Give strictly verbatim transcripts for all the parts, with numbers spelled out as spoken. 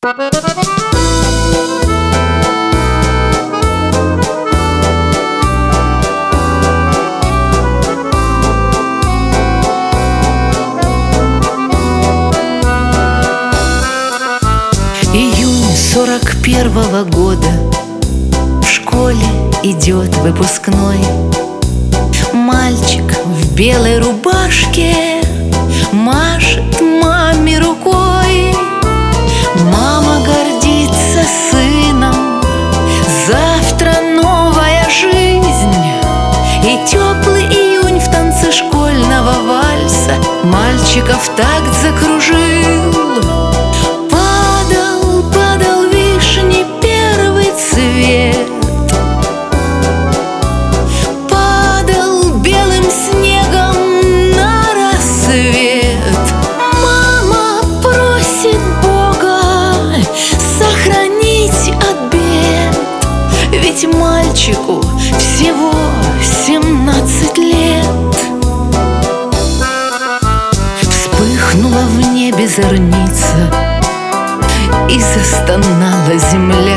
Июнь сорок первого года, в школе идет выпускной. Мальчик в белой рубашке машет маме рукой. Мама гордится сыном, завтра новая жизнь. И теплый июнь в танце школьного вальса мальчиков такт закружил. Падал, падал вишни первый цвет, падал белым снегом на рассвет. Мама просит Бога сохранить от бед, ведь мальчику всего семнадцать лет. Вспыхнула в небе зорница, и застонала земля.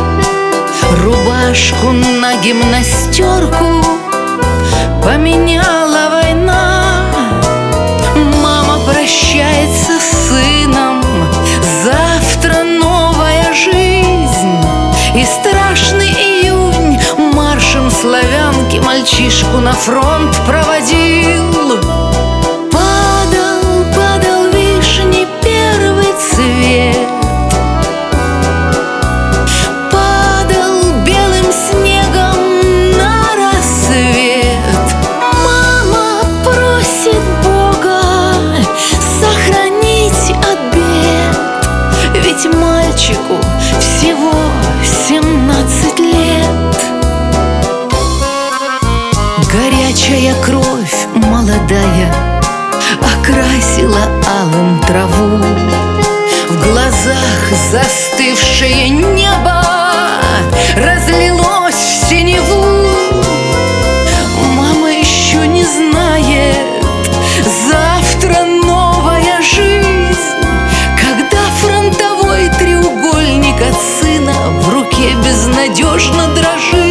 Рубашку на гимнастерку поменяла война. Мама прощается с сыном, завтра новая жизнь. И страшный июнь маршем славянки мальчишку на фронт проводил. Падал, падал вишни первый цвет, падал белым снегом на рассвет. Мама просит Бога сохранить от бед, ведь мальчику всего семнадцать лет. Горячая кровь молодая окрасила алым траву. В глазах застывшее небо разлилось в синеву. Мама еще не знает, завтра новая жизнь, когда фронтовой треугольник от сына в руке безнадежно дрожит.